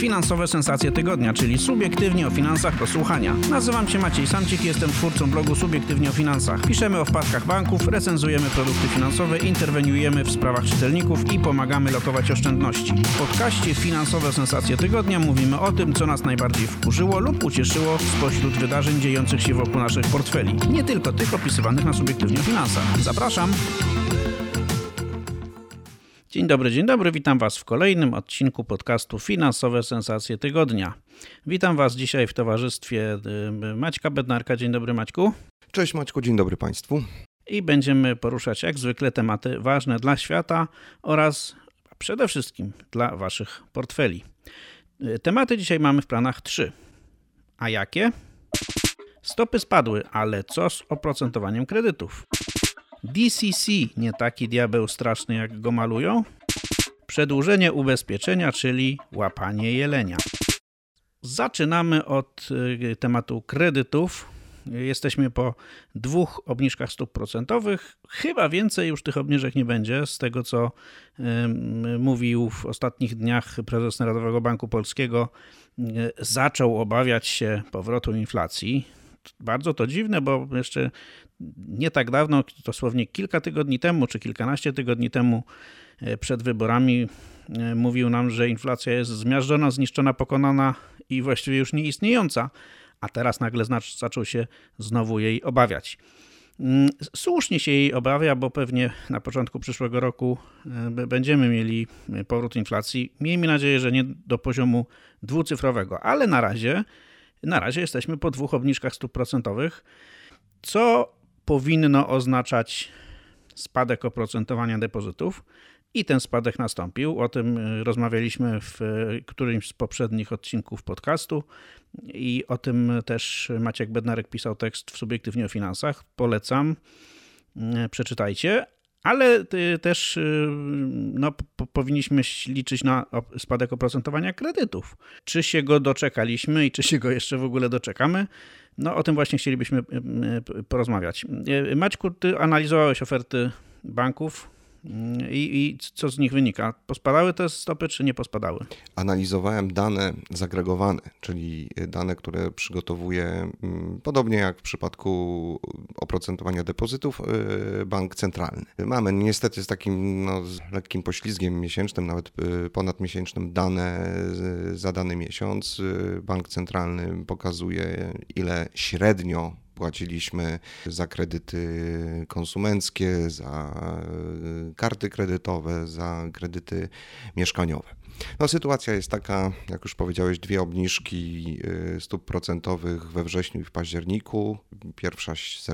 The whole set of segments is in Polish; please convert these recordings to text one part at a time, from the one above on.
Finansowe sensacje tygodnia, czyli subiektywnie o finansach do słuchania. Nazywam się Maciej Samcik i jestem twórcą blogu Subiektywnie o finansach. Piszemy o wpadkach banków, recenzujemy produkty finansowe, interweniujemy w sprawach czytelników i pomagamy lokować oszczędności. W podcaście Finansowe sensacje tygodnia mówimy o tym, co nas najbardziej wkurzyło lub ucieszyło spośród wydarzeń dziejących się wokół naszych portfeli. Nie tylko tych opisywanych na Subiektywnie o finansach. Zapraszam! Dzień dobry, witam Was w kolejnym odcinku podcastu Finansowe sensacje tygodnia. Witam Was dzisiaj w towarzystwie Maćka Bednarka. Dzień dobry, Maćku. Cześć Maćku, dzień dobry Państwu. I będziemy poruszać jak zwykle tematy ważne dla świata oraz przede wszystkim dla Waszych portfeli. Tematy dzisiaj mamy w planach 3. A jakie? Stopy spadły, ale co z oprocentowaniem kredytów? DCC nie taki diabeł straszny, jak go malują? Przedłużenie ubezpieczenia, czyli łapanie jelenia. Zaczynamy od tematu kredytów. Jesteśmy po 2 obniżkach stóp procentowych. Chyba więcej już tych obniżek nie będzie. Z tego, co mówił w ostatnich dniach prezes Narodowego Banku Polskiego, zaczął obawiać się powrotu inflacji. Bardzo to dziwne, bo jeszcze nie tak dawno, dosłownie kilka tygodni temu, czy kilkanaście tygodni temu przed wyborami mówił nam, że inflacja jest zmiażdżona, zniszczona, pokonana i właściwie już nieistniejąca, a teraz nagle zaczął się znowu jej obawiać. Słusznie się jej obawia, bo pewnie na początku przyszłego roku będziemy mieli powrót inflacji. Miejmy nadzieję, że nie do poziomu dwucyfrowego, ale na razie jesteśmy po 2 obniżkach stóp procentowych, co powinno oznaczać spadek oprocentowania depozytów i ten spadek nastąpił. O tym rozmawialiśmy w którymś z poprzednich odcinków podcastu i o tym też Maciek Bednarek pisał tekst w Subiektywnie o finansach. Polecam, przeczytajcie. Ale też powinniśmy liczyć na spadek oprocentowania kredytów. Czy się go doczekaliśmy i czy się go jeszcze w ogóle doczekamy? O tym właśnie chcielibyśmy porozmawiać. Maćku, ty analizowałeś oferty banków i co z nich wynika? Pospadały te stopy, czy nie pospadały? Analizowałem dane zagregowane, czyli dane, które przygotowuje, podobnie jak w przypadku oprocentowania depozytów, bank centralny. Mamy niestety z takim z lekkim poślizgiem miesięcznym, nawet ponadmiesięcznym dane za dany miesiąc. Bank centralny pokazuje, ile średnio płaciliśmy za kredyty konsumenckie, za karty kredytowe, za kredyty mieszkaniowe. Sytuacja jest taka, jak już powiedziałeś, 2 obniżki stóp procentowych we wrześniu i w październiku. Pierwsza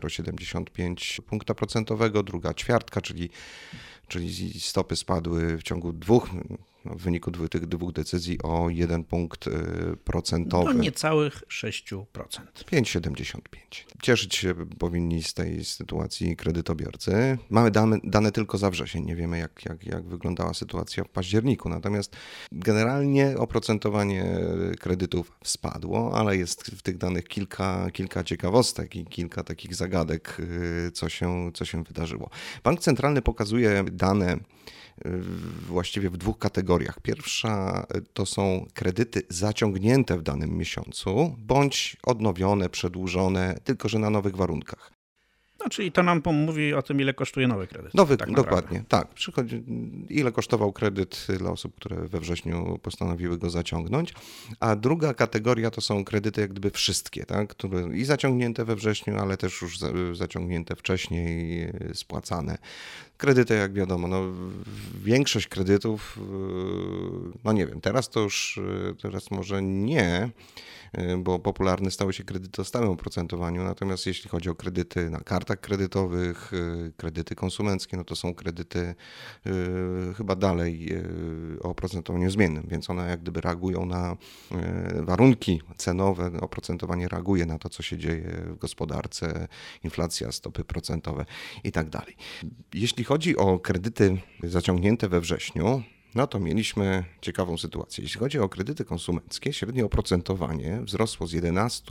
0,75 punkta procentowego, druga ćwiartka, czyli stopy spadły w ciągu w wyniku tych 2 decyzji o 1 punkt procentowy. Niecałych 6%. 5,75. Cieszyć się powinni z tej sytuacji kredytobiorcy. Mamy dane tylko za wrzesień. Nie wiemy, jak wyglądała sytuacja w październiku. Natomiast generalnie oprocentowanie kredytów spadło, ale jest w tych danych kilka ciekawostek i kilka takich zagadek, co się wydarzyło. Bank Centralny pokazuje dane właściwie w 2 kategoriach. Pierwsza to są kredyty zaciągnięte w danym miesiącu, bądź odnowione, przedłużone, tylko że na nowych warunkach. Czyli to nam mówi o tym, ile kosztuje nowy kredyt. Dokładnie, tak. Przychodzi, ile kosztował kredyt dla osób, które we wrześniu postanowiły go zaciągnąć. A druga kategoria to są kredyty jak gdyby wszystkie, tak? Które i zaciągnięte we wrześniu, ale też już zaciągnięte wcześniej, spłacane. Kredyty, jak wiadomo, większość kredytów, nie wiem, teraz może nie, bo popularne stały się kredyty o stałym oprocentowaniu, natomiast jeśli chodzi o kredyty na kartach kredytowych, kredyty konsumenckie, to są kredyty chyba dalej o oprocentowaniu zmiennym, więc one jak gdyby reagują na warunki cenowe, oprocentowanie reaguje na to, co się dzieje w gospodarce, inflacja, stopy procentowe i tak dalej. Jeśli chodzi o kredyty zaciągnięte we wrześniu, to mieliśmy ciekawą sytuację. Jeśli chodzi o kredyty konsumenckie, średnie oprocentowanie wzrosło z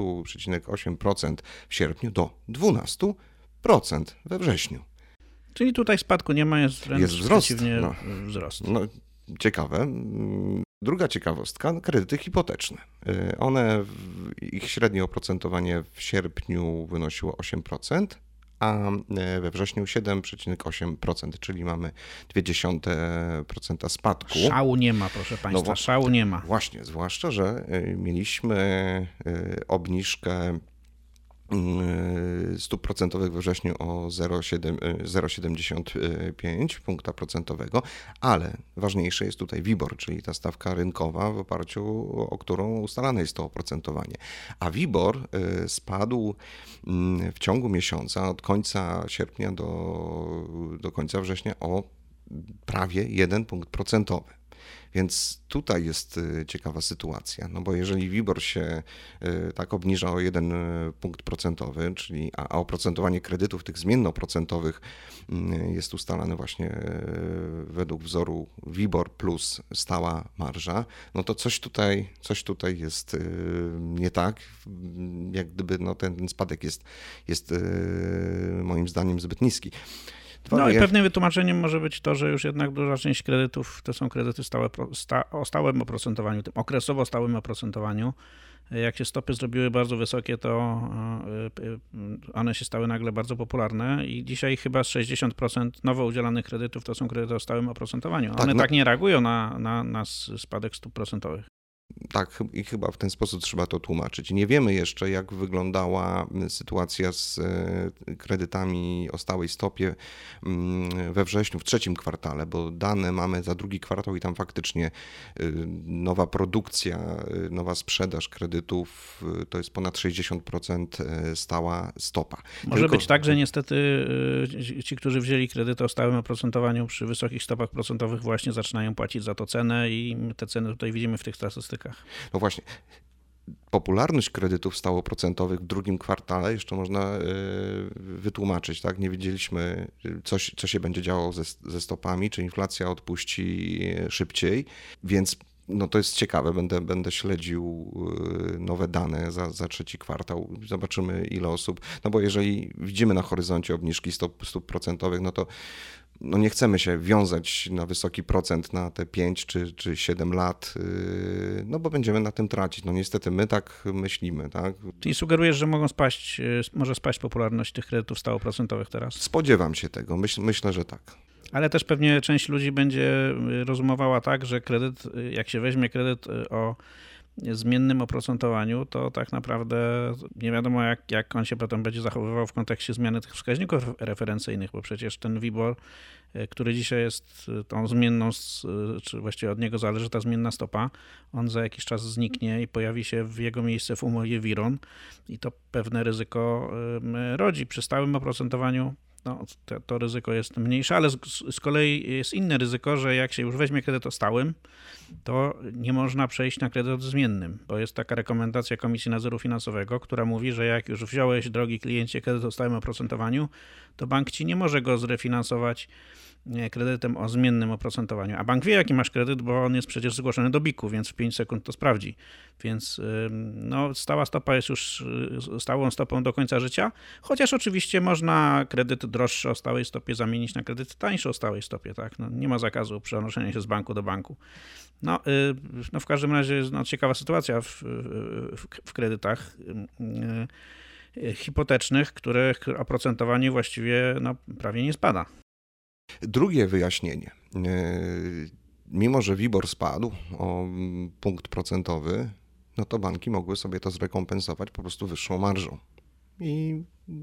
11,8% w sierpniu do 12% we wrześniu. Czyli tutaj spadku nie ma, jest wręcz wzrost. przeciwnie wzrost. Ciekawe. Druga ciekawostka, kredyty hipoteczne. Ich średnie oprocentowanie w sierpniu wynosiło 8%, a we wrześniu 7,8%, czyli mamy 0,2% spadku. Szału nie ma, proszę Państwa, szału nie ma. Właśnie, zwłaszcza, że mieliśmy obniżkę stóp procentowych we wrześniu o 0,75 punkta procentowego, ale ważniejsze jest tutaj WIBOR, czyli ta stawka rynkowa, w oparciu o którą ustalane jest to oprocentowanie. A WIBOR spadł w ciągu miesiąca, od końca sierpnia do końca września o prawie 1 punkt procentowy. Więc tutaj jest ciekawa sytuacja, no bo jeżeli WIBOR się tak obniża o 1 punkt procentowy, czyli a oprocentowanie kredytów tych zmiennoprocentowych jest ustalane właśnie według wzoru WIBOR plus stała marża, no to coś tutaj jest nie tak, jak gdyby no ten spadek jest moim zdaniem zbyt niski. No i pewnym wytłumaczeniem może być to, że już jednak duża część kredytów to są kredyty o stałym oprocentowaniu, tym okresowo stałym oprocentowaniu. Jak się stopy zrobiły bardzo wysokie, to one się stały nagle bardzo popularne i dzisiaj chyba 60% nowo udzielanych kredytów to są kredyty o stałym oprocentowaniu. One tak nie reagują na spadek stóp procentowych. Tak, i chyba w ten sposób trzeba to tłumaczyć. Nie wiemy jeszcze, jak wyglądała sytuacja z kredytami o stałej stopie we wrześniu, w trzecim kwartale, bo dane mamy za drugi kwartał i tam faktycznie nowa produkcja, nowa sprzedaż kredytów to jest ponad 60% stała stopa. Może być tak, że niestety ci, którzy wzięli kredyty o stałym oprocentowaniu przy wysokich stopach procentowych właśnie zaczynają płacić za to cenę i te ceny tutaj widzimy w tych statystykach. No właśnie, popularność kredytów stałoprocentowych w drugim kwartale jeszcze można wytłumaczyć, tak? Nie wiedzieliśmy, co się będzie działo ze stopami, czy inflacja odpuści szybciej, więc no to jest ciekawe, będę śledził nowe dane za trzeci kwartał, zobaczymy ile osób, no bo jeżeli widzimy na horyzoncie obniżki stóp procentowych, no to nie chcemy się wiązać na wysoki procent na te 5 czy 7 lat, no bo będziemy na tym tracić. No niestety my tak myślimy, tak? Czyli sugerujesz, że może spaść popularność tych kredytów stałoprocentowych teraz? Spodziewam się tego, myślę, że tak. Ale też pewnie część ludzi będzie rozumowała tak, że kredyt, jak się weźmie kredyt o zmiennym oprocentowaniu, to tak naprawdę nie wiadomo, jak on się potem będzie zachowywał w kontekście zmiany tych wskaźników referencyjnych, bo przecież ten WIBOR, który dzisiaj jest tą zmienną, czy właściwie od niego zależy ta zmienna stopa, on za jakiś czas zniknie i pojawi się w jego miejsce w umowie WIRON i to pewne ryzyko rodzi. Przy stałym oprocentowaniu no, to ryzyko jest mniejsze, ale z kolei jest inne ryzyko, że jak się już weźmie kredyt o stałym, to nie można przejść na kredyt zmiennym, bo jest taka rekomendacja Komisji Nadzoru Finansowego, która mówi, że jak już wziąłeś, drogi kliencie, kredyt o stałym oprocentowaniu, to bank ci nie może go zrefinansować kredytem o zmiennym oprocentowaniu. A bank wie, jaki masz kredyt, bo on jest przecież zgłoszony do BIK-u, więc w 5 sekund to sprawdzi. Więc no, stała stopa jest już stałą stopą do końca życia, chociaż oczywiście można kredyt droższy o stałej stopie zamienić na kredyt tańszy o stałej stopie. Tak? No, nie ma zakazu przenoszenia się z banku do banku. No w każdym razie ciekawa sytuacja w kredytach hipotecznych, których oprocentowanie właściwie prawie nie spada. Drugie wyjaśnienie. Mimo że WIBOR spadł o punkt procentowy, no to banki mogły sobie to zrekompensować po prostu wyższą marżą. I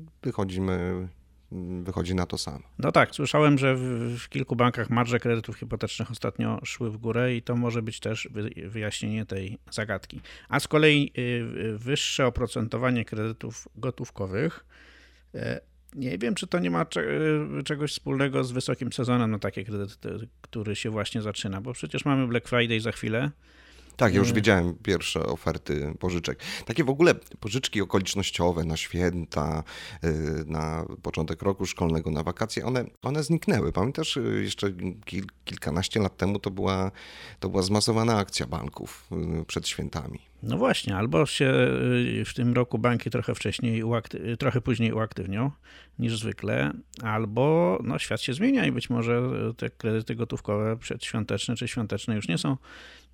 wychodzi na to samo. No tak, słyszałem, że w kilku bankach marże kredytów hipotecznych ostatnio szły w górę i to może być też wyjaśnienie tej zagadki. A z kolei wyższe oprocentowanie kredytów gotówkowych, nie wiem, czy to nie ma czegoś wspólnego z wysokim sezonem na takie kredyty, który się właśnie zaczyna, bo przecież mamy Black Friday za chwilę. Tak, ja już widziałem pierwsze oferty pożyczek. Takie w ogóle pożyczki okolicznościowe na święta, na początek roku szkolnego, na wakacje, one zniknęły. Pamiętasz, jeszcze kilkanaście lat temu to była zmasowana akcja banków przed świętami. No właśnie, albo się w tym roku banki trochę później uaktywnią niż zwykle, albo świat się zmienia i być może te kredyty gotówkowe przedświąteczne czy świąteczne już nie są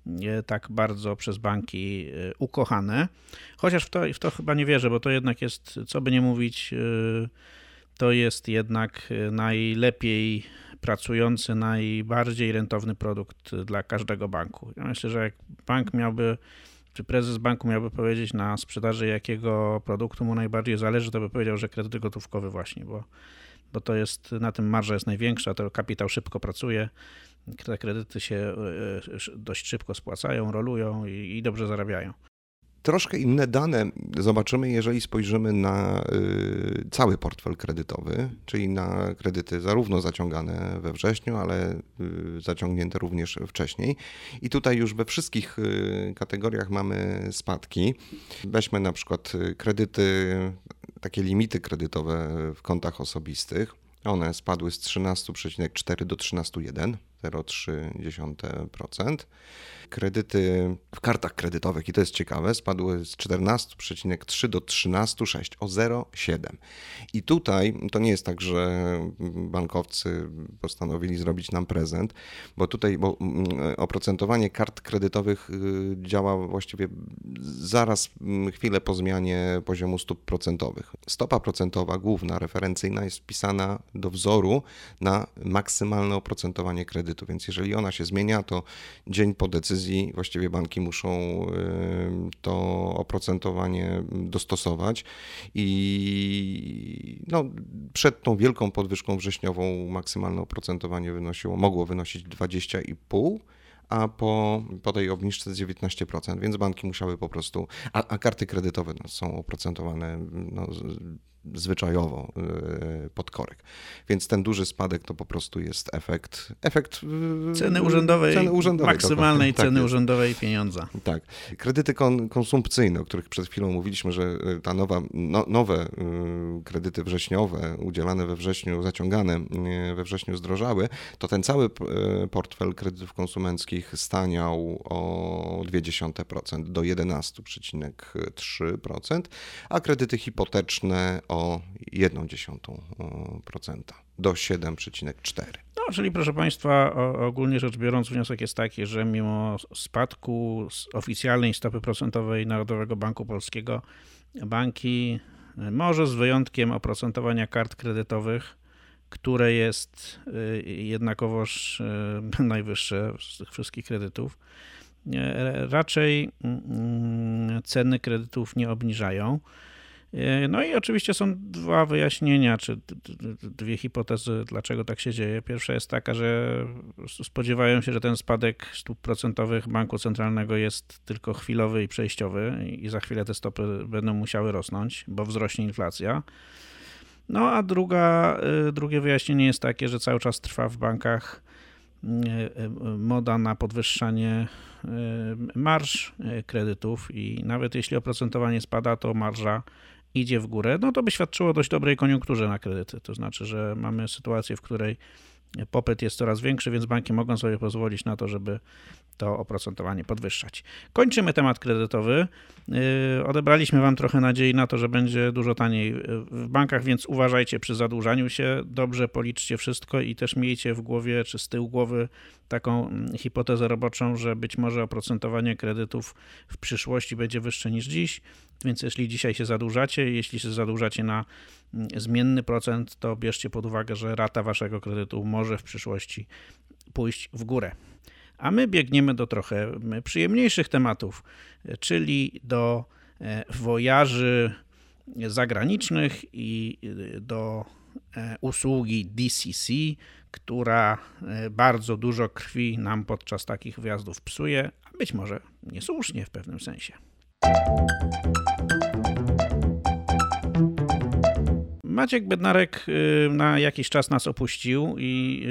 tak bardzo przez banki ukochane. Chociaż w to chyba nie wierzę, bo to jednak jest, co by nie mówić, to jest jednak najlepiej pracujący, najbardziej rentowny produkt dla każdego banku. Ja myślę, że jak bank miałby, czy prezes banku miałby powiedzieć na sprzedaży, jakiego produktu mu najbardziej zależy, to by powiedział, że kredyt gotówkowy właśnie, bo to jest, na tym marża jest największa, to kapitał szybko pracuje, te kredyty się dość szybko spłacają, rolują i dobrze zarabiają. Troszkę inne dane zobaczymy, jeżeli spojrzymy na cały portfel kredytowy, czyli na kredyty zarówno zaciągane we wrześniu, ale zaciągnięte również wcześniej. I tutaj już we wszystkich kategorioriach mamy spadki. Weźmy na przykład kredyty, takie limity kredytowe w kontach osobistych. One spadły z 13,4 do 13,1, 0,3%. Kredyty w kartach kredytowych, i to jest ciekawe, spadły z 14,3 do 13,6, o 0,7. I tutaj to nie jest tak, że bankowcy postanowili zrobić nam prezent, bo tutaj oprocentowanie kart kredytowych działa właściwie zaraz chwilę po zmianie poziomu stóp procentowych. Stopa procentowa główna, referencyjna jest wpisana do wzoru na maksymalne oprocentowanie kredytu, więc jeżeli ona się zmienia, to dzień po decyzji właściwie banki muszą to oprocentowanie dostosować i przed tą wielką podwyżką wrześniową maksymalne oprocentowanie mogło wynosić 20,5%, a po tej obniżce 19%, więc banki musiały po prostu, a karty kredytowe są oprocentowane zwyczajowo pod korek. Więc ten duży spadek to po prostu jest efekt ceny urzędowej, maksymalnej ceny urzędowej pieniądza. Tak. Kredyty konsumpcyjne, o których przed chwilą mówiliśmy, że ta nowe kredyty wrześniowe udzielane we wrześniu, zaciągane we wrześniu zdrożały, to ten cały portfel kredytów konsumenckich staniał o 0,2% do 11,3%, a kredyty hipoteczne o 0,1% do 7,4%. Czyli proszę Państwa, ogólnie rzecz biorąc, wniosek jest taki, że mimo spadku oficjalnej stopy procentowej Narodowego Banku Polskiego, banki, może z wyjątkiem oprocentowania kart kredytowych, które jest jednakowoż najwyższe z tych wszystkich kredytów, raczej ceny kredytów nie obniżają. No i oczywiście są dwa wyjaśnienia, czy dwie hipotezy, dlaczego tak się dzieje. Pierwsza jest taka, że spodziewają się, że ten spadek stóp procentowych Banku Centralnego jest tylko chwilowy i przejściowy i za chwilę te stopy będą musiały rosnąć, bo wzrośnie inflacja. No a drugie wyjaśnienie jest takie, że cały czas trwa w bankach moda na podwyższanie marż kredytów i nawet jeśli oprocentowanie spada, to marża idzie w górę, no to by świadczyło o dość dobrej koniunkturze na kredyty. To znaczy, że mamy sytuację, w której popyt jest coraz większy, więc banki mogą sobie pozwolić na to, żeby to oprocentowanie podwyższać. Kończymy temat kredytowy. Odebraliśmy Wam trochę nadziei na to, że będzie dużo taniej w bankach, więc uważajcie przy zadłużaniu się, dobrze policzcie wszystko i też miejcie w głowie czy z tyłu głowy taką hipotezę roboczą, że być może oprocentowanie kredytów w przyszłości będzie wyższe niż dziś, więc jeśli dzisiaj się zadłużacie, jeśli się zadłużacie na zmienny procent, to bierzcie pod uwagę, że rata waszego kredytu może w przyszłości pójść w górę. A my biegniemy do trochę przyjemniejszych tematów, czyli do wojaży zagranicznych i do usługi DCC, która bardzo dużo krwi nam podczas takich wyjazdów psuje, a być może niesłusznie w pewnym sensie. Maciek Bednarek na jakiś czas nas opuścił i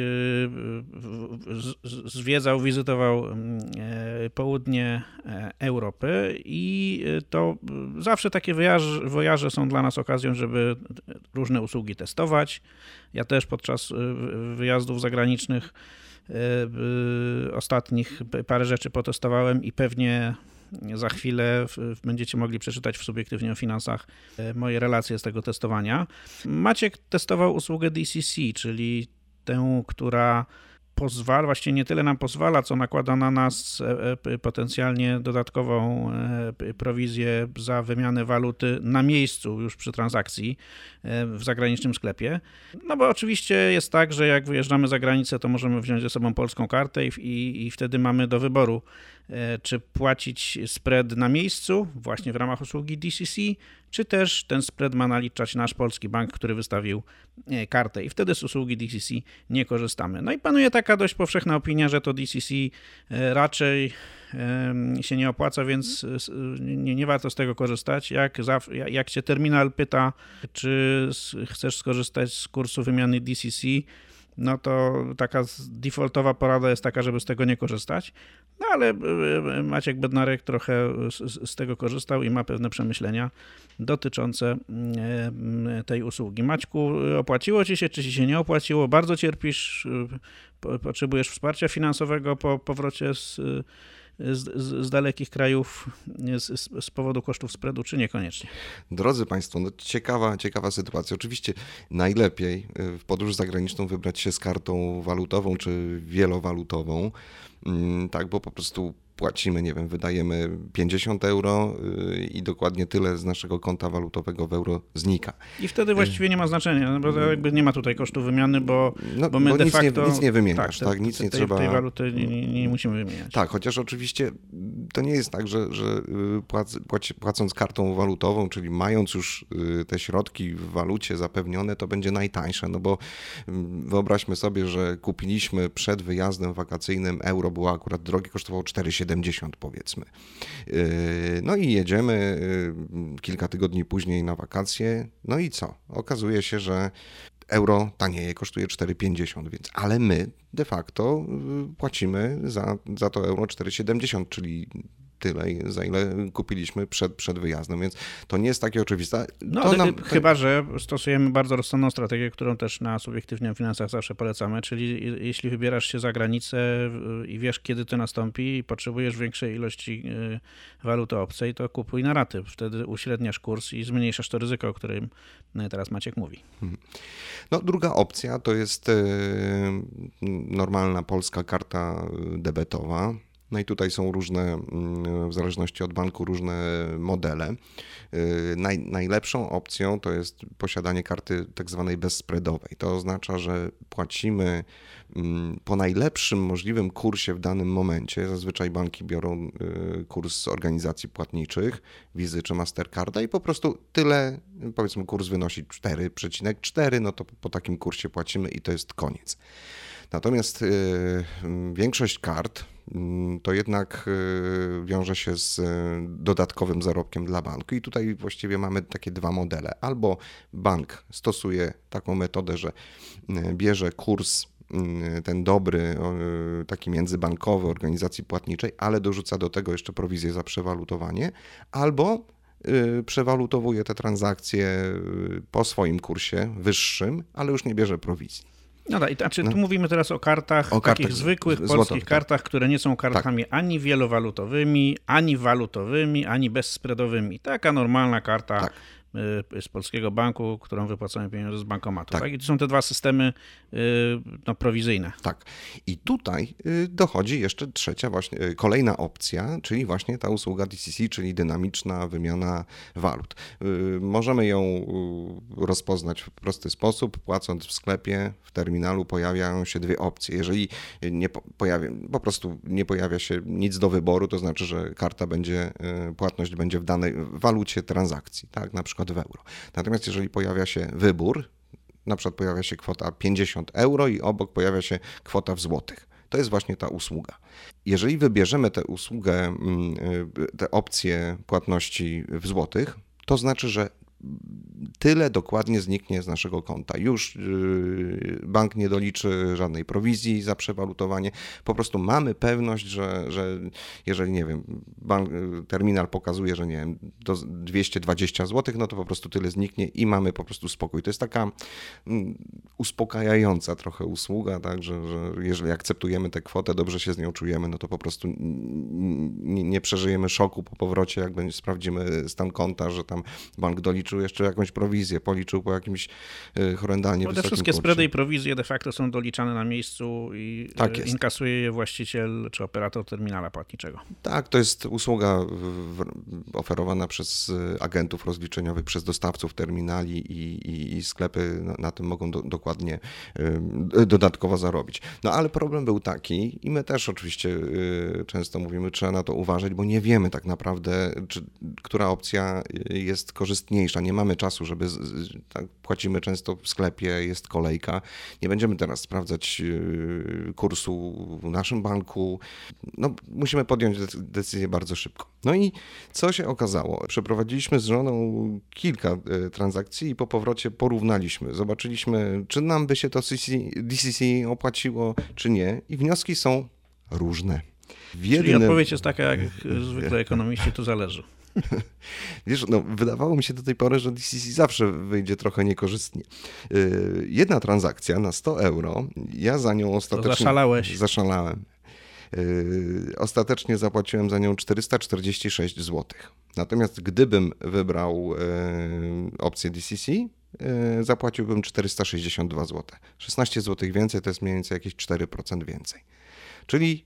wizytował południe Europy i to zawsze takie wojaże są dla nas okazją, żeby różne usługi testować. Ja też podczas wyjazdów zagranicznych ostatnich parę rzeczy potestowałem i pewnie za chwilę będziecie mogli przeczytać w Subiektywnie o Finansach moje relacje z tego testowania. Maciek testował usługę DCC, czyli tę, która pozwala, właściwie nie tyle nam pozwala, co nakłada na nas potencjalnie dodatkową prowizję za wymianę waluty na miejscu już przy transakcji w zagranicznym sklepie. No bo oczywiście jest tak, że jak wyjeżdżamy za granicę, to możemy wziąć ze sobą polską kartę i wtedy mamy do wyboru, czy płacić spread na miejscu, właśnie w ramach usługi DCC, czy też ten spread ma naliczać nasz polski bank, który wystawił kartę i wtedy z usługi DCC nie korzystamy. No i panuje taka dość powszechna opinia, że to DCC raczej się nie opłaca, więc nie warto z tego korzystać. Jak cię terminal pyta, czy chcesz skorzystać z kursu wymiany DCC, no to taka defaultowa porada jest taka, żeby z tego nie korzystać. No ale Maciek Bednarek trochę z tego korzystał i ma pewne przemyślenia dotyczące tej usługi. Maćku, opłaciło ci się, czy ci się nie opłaciło? Bardzo cierpisz? Potrzebujesz wsparcia finansowego po powrocie z dalekich krajów z powodu kosztów spreadu, czy niekoniecznie? Drodzy Państwo, no ciekawa sytuacja. Oczywiście najlepiej w podróż zagraniczną wybrać się z kartą walutową czy wielowalutową, tak, bo po prostu płacimy, nie wiem, wydajemy 50 euro i dokładnie tyle z naszego konta walutowego w euro znika. I wtedy właściwie nie ma znaczenia, bo jakby nie ma tutaj kosztu wymiany, bo my de facto... Nic nie wymieniasz, tak? Nic nie trzeba... Tej waluty nie musimy wymieniać. Tak, chociaż oczywiście to nie jest tak, że płacąc kartą walutową, czyli mając już te środki w walucie zapewnione, to będzie najtańsze, no bo wyobraźmy sobie, że kupiliśmy przed wyjazdem wakacyjnym, euro było akurat drogie, kosztowało 4,70 powiedzmy. No i jedziemy kilka tygodni później na wakacje, no i co? Okazuje się, że euro tanieje, kosztuje 4,50, więc, ale my de facto płacimy za to euro 4,70, czyli tyle, za ile kupiliśmy przed wyjazdem, więc to nie jest takie oczywiste. Chyba że stosujemy bardzo rozsądną strategię, którą też na Subiektywnie o Finansach zawsze polecamy, czyli jeśli wybierasz się za granicę i wiesz, kiedy to nastąpi i potrzebujesz większej ilości waluty obcej, to kupuj na raty. Wtedy uśredniasz kurs i zmniejszasz to ryzyko, o którym teraz Maciek mówi. No, druga opcja to jest normalna polska karta debetowa. No i tutaj są różne, w zależności od banku, różne modele. Najlepszą opcją to jest posiadanie karty tak zwanej bezspreadowej. To oznacza, że płacimy po najlepszym możliwym kursie w danym momencie. Zazwyczaj banki biorą kurs organizacji płatniczych, Wizy czy Mastercarda i po prostu tyle, powiedzmy kurs wynosi 4,4, no to po takim kursie płacimy i to jest koniec. Natomiast większość kart to jednak wiąże się z dodatkowym zarobkiem dla banku i tutaj właściwie mamy takie dwa modele. Albo bank stosuje taką metodę, że bierze kurs ten dobry, taki międzybankowy organizacji płatniczej, ale dorzuca do tego jeszcze prowizję za przewalutowanie, albo przewalutowuje te transakcje po swoim kursie wyższym, ale już nie bierze prowizji. No tak, tu mówimy teraz o kartach, takich zwykłych polskich kartach, które nie są kartami ani wielowalutowymi, ani walutowymi, ani bezspreadowymi. Taka normalna karta z polskiego banku, którą wypłacamy pieniądze z bankomatu. Tak. I to są te dwa systemy prowizyjne. Tak. I tutaj dochodzi jeszcze kolejna opcja, czyli właśnie ta usługa DCC, czyli dynamiczna wymiana walut. Możemy ją rozpoznać w prosty sposób. Płacąc w sklepie, w terminalu pojawiają się dwie opcje. Jeżeli po prostu nie pojawia się nic do wyboru, to znaczy, że płatność będzie w danej walucie transakcji, tak, na przykład w euro. Natomiast jeżeli pojawia się wybór, na przykład pojawia się kwota 50 euro i obok pojawia się kwota w złotych. To jest właśnie ta usługa. Jeżeli wybierzemy tę usługę, te opcje płatności w złotych, to znaczy, że tyle dokładnie zniknie z naszego konta. Już bank nie doliczy żadnej prowizji za przewalutowanie. Po prostu mamy pewność, że jeżeli, nie wiem, terminal pokazuje, że nie wiem, do 220 zł, no to po prostu tyle zniknie i mamy po prostu spokój. To jest taka uspokajająca trochę usługa, tak, że jeżeli akceptujemy tę kwotę, dobrze się z nią czujemy, no to po prostu nie przeżyjemy szoku po powrocie, jak sprawdzimy stan konta, że tam bank doliczył policzył jeszcze jakąś prowizję, policzył po jakimś horrendalnie wysokim wszystkie kursie. spready i prowizje de facto są doliczane na miejscu i inkasuje je właściciel czy operator terminala płatniczego. Tak, to jest usługa oferowana przez agentów rozliczeniowych, przez dostawców terminali i sklepy na tym mogą dokładnie dodatkowo zarobić. No ale problem był taki i my też oczywiście często mówimy, trzeba na to uważać, bo nie wiemy tak naprawdę, która opcja jest korzystniejsza. Nie mamy czasu, żeby tak, płacimy często w sklepie, jest kolejka. Nie będziemy teraz sprawdzać kursu w naszym banku. No, musimy podjąć decyzję bardzo szybko. No i co się okazało? Przeprowadziliśmy z żoną kilka transakcji i po powrocie porównaliśmy. Zobaczyliśmy, czy nam by się to DCC opłaciło, czy nie. I wnioski są różne. Czyli odpowiedź jest taka, jak zwykle ekonomiści, to zależy. Wiesz, no, wydawało mi się do tej pory, że DCC zawsze wyjdzie trochę niekorzystnie. Jedna transakcja na 100 euro, ja za nią ostatecznie... Zaszalałem. Ostatecznie zapłaciłem za nią 446 zł. Natomiast gdybym wybrał opcję DCC, zapłaciłbym 462 zł. 16 zł więcej to jest mniej więcej jakieś 4% więcej. Czyli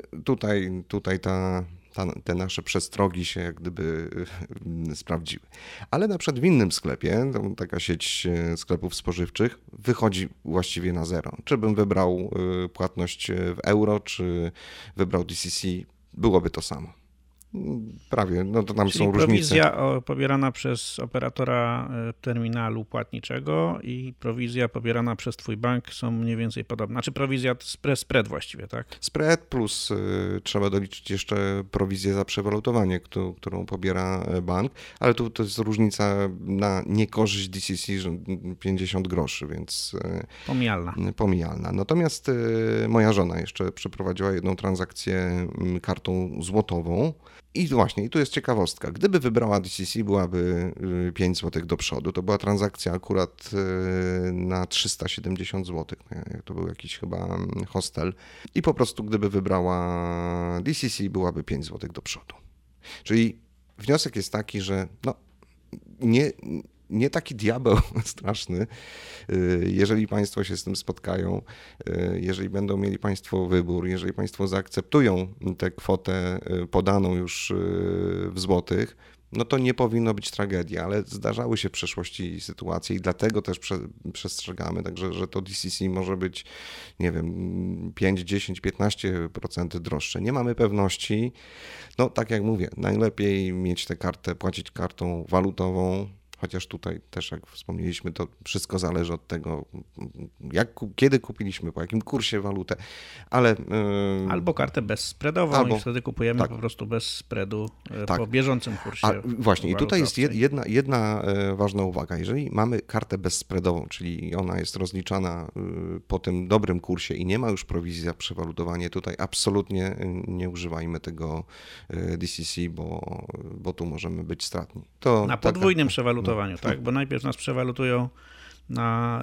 tutaj te nasze przestrogi się jak gdyby sprawdziły. Ale na przykład w innym sklepie, taka sieć sklepów spożywczych, wychodzi właściwie na zero. Czy bym wybrał płatność w euro, czy wybrał DCC, byłoby to samo. Prawie, no to tam czyli są różnice. Prowizja pobierana przez operatora terminalu płatniczego i prowizja pobierana przez twój bank są mniej więcej podobne. Znaczy prowizja to spread właściwie, tak? Spread plus trzeba doliczyć jeszcze prowizję za przewalutowanie, którą pobiera bank, ale tu to jest różnica na niekorzyść DCC, że 50 groszy, więc pomijalna. Natomiast moja żona jeszcze przeprowadziła jedną transakcję kartą złotową. I właśnie, i tu jest ciekawostka. Gdyby wybrała DCC, byłaby 5 zł do przodu. To była transakcja akurat na 370 zł. To był jakiś chyba hostel. I po prostu gdyby wybrała DCC, byłaby 5 zł do przodu. Czyli wniosek jest taki, że no, nie taki diabeł straszny, jeżeli Państwo się z tym spotkają, jeżeli będą mieli Państwo wybór, jeżeli Państwo zaakceptują tę kwotę podaną już w złotych, no to nie powinno być tragedii, ale zdarzały się w przeszłości sytuacje i dlatego też przestrzegamy, także że to DCC może być, nie wiem, 5, 10, 15% droższe. Nie mamy pewności. No tak jak mówię, najlepiej mieć tę kartę, płacić kartą walutową, chociaż tutaj też, jak wspomnieliśmy, to wszystko zależy od tego, kiedy kupiliśmy, po jakim kursie walutę, ale... Albo kartę bezspreadową i wtedy kupujemy po prostu bez spreadu po bieżącym kursie. Właśnie, i tutaj jest jedna ważna uwaga. Jeżeli mamy kartę bezspreadową, czyli ona jest rozliczana po tym dobrym kursie i nie ma już prowizji za przewalutowanie, tutaj absolutnie nie używajmy tego DCC, bo tu możemy być stratni. Na podwójnym przewalutowaniu. Tak, bo najpierw nas przewalutują na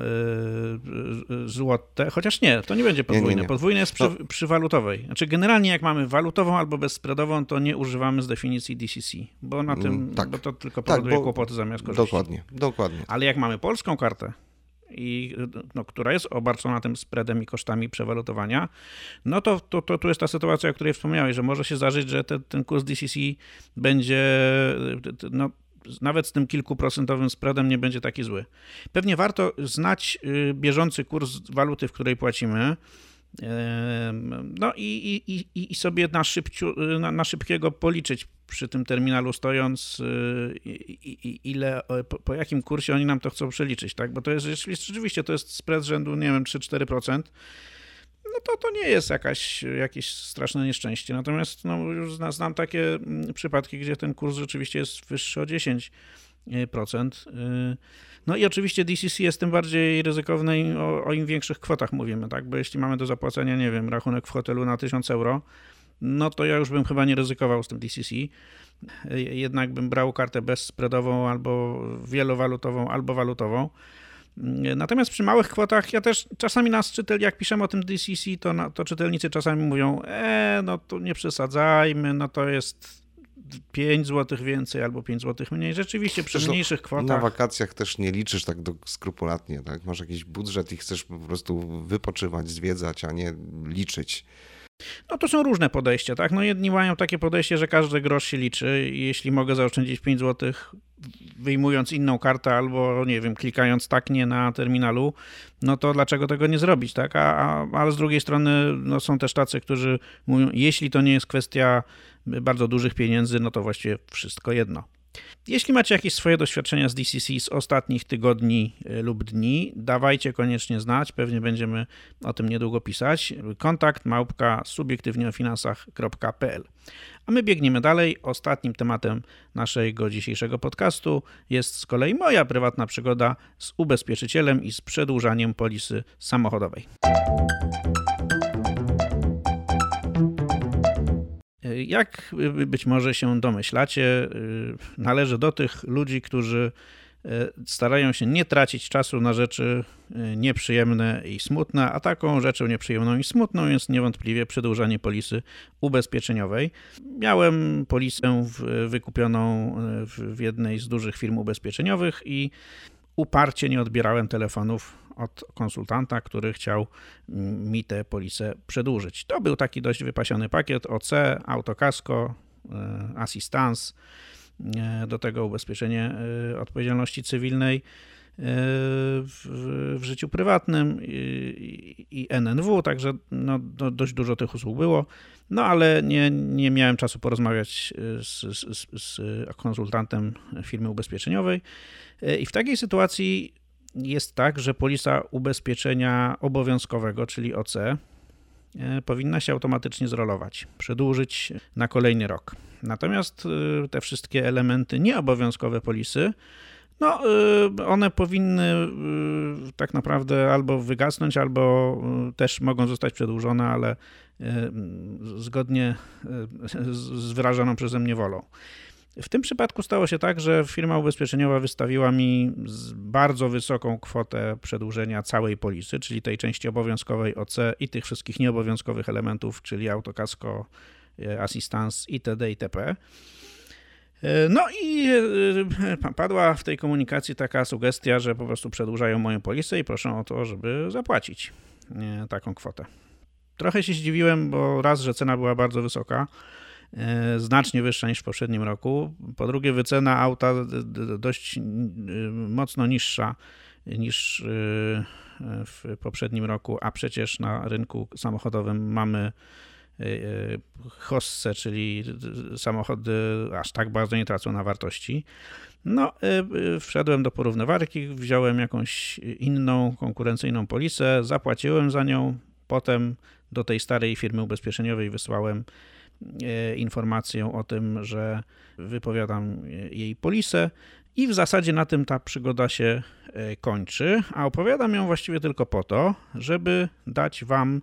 złote, chociaż nie, to nie będzie podwójne. Nie. Podwójne jest przy walutowej. Znaczy generalnie jak mamy walutową albo bezspreadową, to nie używamy z definicji DCC, bo na tym, bo to tylko powoduje kłopoty zamiast korzyści. Dokładnie. Ale jak mamy polską kartę, która jest obarczona tym spreadem i kosztami przewalutowania, no to tu jest ta sytuacja, o której wspomniałeś, że może się zdarzyć, że ten kurs DCC będzie nawet z tym kilkuprocentowym spreadem nie będzie taki zły. Pewnie warto znać bieżący kurs waluty, w której płacimy, no i sobie na szybkiego policzyć przy tym terminalu stojąc, ile, po jakim kursie oni nam to chcą przeliczyć, tak? Bo to jest rzeczywiście to jest spread rzędu, nie wiem, 3-4%. No to nie jest jakieś straszne nieszczęście. Natomiast już znam takie przypadki, gdzie ten kurs rzeczywiście jest wyższy o 10%. No i oczywiście DCC jest tym bardziej ryzykowny o im większych kwotach mówimy, tak? Bo jeśli mamy do zapłacenia, nie wiem, rachunek w hotelu na 1000 euro, no to ja już bym chyba nie ryzykował z tym DCC. Jednak bym brał kartę bezspreadową albo wielowalutową, albo walutową. Natomiast przy małych kwotach, ja też czasami jak piszemy o tym DCC, to czytelnicy czasami mówią, no to nie przesadzajmy, no to jest 5 zł więcej albo 5 zł mniej. Rzeczywiście przy mniejszych kwotach. Na wakacjach też nie liczysz tak skrupulatnie, tak? Masz jakiś budżet i chcesz po prostu wypoczywać, zwiedzać, a nie liczyć. No to są różne podejścia, tak? No jedni mają takie podejście, że każdy grosz się liczy i jeśli mogę zaoszczędzić 5 zł wyjmując inną kartę albo, nie wiem, klikając tak nie na terminalu, no to dlaczego tego nie zrobić, tak? Ale z drugiej strony no są też tacy, którzy mówią, jeśli to nie jest kwestia bardzo dużych pieniędzy, no to właściwie wszystko jedno. Jeśli macie jakieś swoje doświadczenia z DCC z ostatnich tygodni lub dni, dawajcie koniecznie znać, pewnie będziemy o tym niedługo pisać. kontakt@subiektywnieofinansach.pl. A my biegniemy dalej. Ostatnim tematem naszego dzisiejszego podcastu jest z kolei moja prywatna przygoda z ubezpieczycielem i z przedłużaniem polisy samochodowej. Jak być może się domyślacie, należę do tych ludzi, którzy starają się nie tracić czasu na rzeczy nieprzyjemne i smutne, a taką rzeczą nieprzyjemną i smutną jest niewątpliwie przedłużanie polisy ubezpieczeniowej. Miałem polisę wykupioną w jednej z dużych firm ubezpieczeniowych i uparcie nie odbierałem telefonów od konsultanta, który chciał mi tę polisę przedłużyć. To był taki dość wypasiony pakiet OC, autokasko, assistance, do tego ubezpieczenie odpowiedzialności cywilnej w życiu prywatnym i NNW, także no, dość dużo tych usług było, no ale nie miałem czasu porozmawiać z konsultantem firmy ubezpieczeniowej i w takiej sytuacji jest tak, że polisa ubezpieczenia obowiązkowego, czyli OC, powinna się automatycznie zrolować, przedłużyć na kolejny rok. Natomiast te wszystkie elementy nieobowiązkowe polisy, no one powinny tak naprawdę albo wygasnąć, albo też mogą zostać przedłużone, ale zgodnie z wyrażoną przeze mnie wolą. W tym przypadku stało się tak, że firma ubezpieczeniowa wystawiła mi bardzo wysoką kwotę przedłużenia całej polisy, czyli tej części obowiązkowej OC i tych wszystkich nieobowiązkowych elementów, czyli autokasko, assistance itd. itp. No i padła w tej komunikacji taka sugestia, że po prostu przedłużają moją polisę i proszą o to, żeby zapłacić taką kwotę. Trochę się zdziwiłem, bo raz, że cena była bardzo wysoka, znacznie wyższa niż w poprzednim roku. Po drugie, wycena auta dość mocno niższa niż w poprzednim roku, a przecież na rynku samochodowym mamy hosse, czyli samochody aż tak bardzo nie tracą na wartości. No, wszedłem do porównywarki, wziąłem jakąś inną, konkurencyjną polisę, zapłaciłem za nią, potem do tej starej firmy ubezpieczeniowej wysłałem informację o tym, że wypowiadam jej polisę i w zasadzie na tym ta przygoda się kończy, a opowiadam ją właściwie tylko po to, żeby dać wam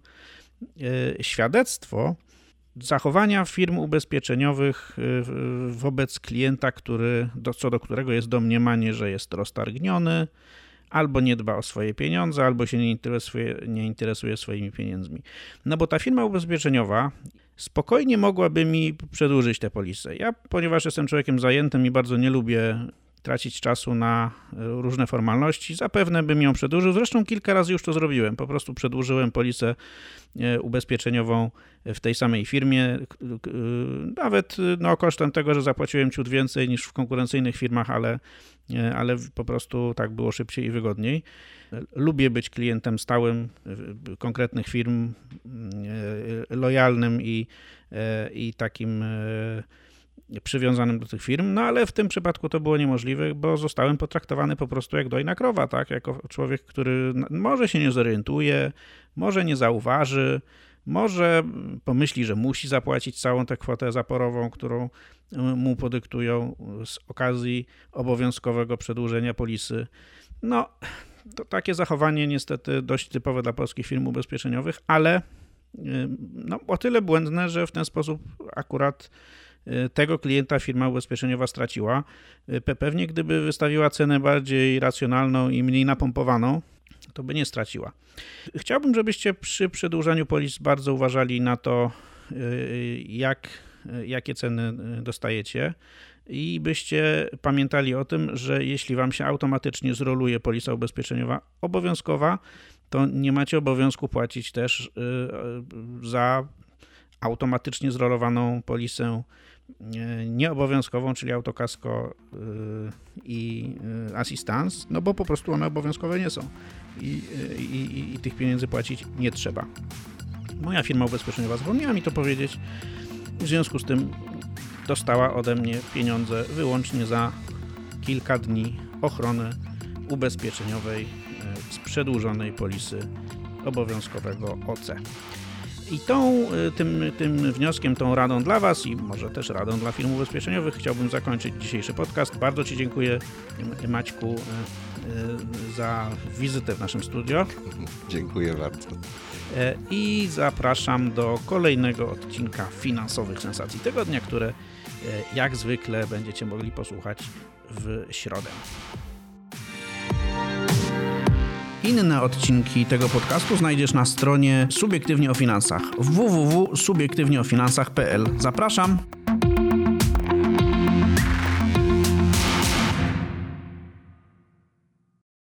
świadectwo zachowania firm ubezpieczeniowych wobec klienta, co do którego jest domniemanie, że jest roztargniony, albo nie dba o swoje pieniądze, albo się nie interesuje swoimi pieniędzmi. No bo ta firma ubezpieczeniowa spokojnie mogłaby mi przedłużyć tę polisę. Ja, ponieważ jestem człowiekiem zajętym i bardzo nie lubię tracić czasu na różne formalności, zapewne bym ją przedłużył. Zresztą kilka razy już to zrobiłem. Po prostu przedłużyłem polisę ubezpieczeniową w tej samej firmie, nawet kosztem tego, że zapłaciłem ciut więcej niż w konkurencyjnych firmach, ale po prostu tak było szybciej i wygodniej. Lubię być klientem stałym konkretnych firm, lojalnym i takim przywiązanym do tych firm, no ale w tym przypadku to było niemożliwe, bo zostałem potraktowany po prostu jak dojna krowa, tak? Jako człowiek, który może się nie zorientuje, może nie zauważy, może pomyśli, że musi zapłacić całą tę kwotę zaporową, którą mu podyktują z okazji obowiązkowego przedłużenia polisy. No, to takie zachowanie niestety dość typowe dla polskich firm ubezpieczeniowych, ale o tyle błędne, że w ten sposób akurat tego klienta firma ubezpieczeniowa straciła. Pewnie gdyby wystawiła cenę bardziej racjonalną i mniej napompowaną, to by nie straciła. Chciałbym, żebyście przy przedłużaniu polis bardzo uważali na to, jak jakie ceny dostajecie i byście pamiętali o tym, że jeśli wam się automatycznie zroluje polisa ubezpieczeniowa obowiązkowa, to nie macie obowiązku płacić też za automatycznie zrolowaną polisę nieobowiązkową, czyli autokasko i assistance, no bo po prostu one obowiązkowe nie są i tych pieniędzy płacić nie trzeba. Moja firma ubezpieczeniowa zapomniała mi to powiedzieć, w związku z tym dostała ode mnie pieniądze wyłącznie za kilka dni ochrony ubezpieczeniowej z przedłużonej polisy obowiązkowego OC. I tym wnioskiem, tą radą dla Was i może też radą dla firm ubezpieczeniowych chciałbym zakończyć dzisiejszy podcast. Bardzo Ci dziękuję, Maćku, za wizytę w naszym studio. Dziękuję bardzo. I zapraszam do kolejnego odcinka Finansowych Sensacji Tygodnia, które jak zwykle będziecie mogli posłuchać w środę. Inne odcinki tego podcastu znajdziesz na stronie Subiektywnie o Finansach www.subiektywnieofinansach.pl. Zapraszam!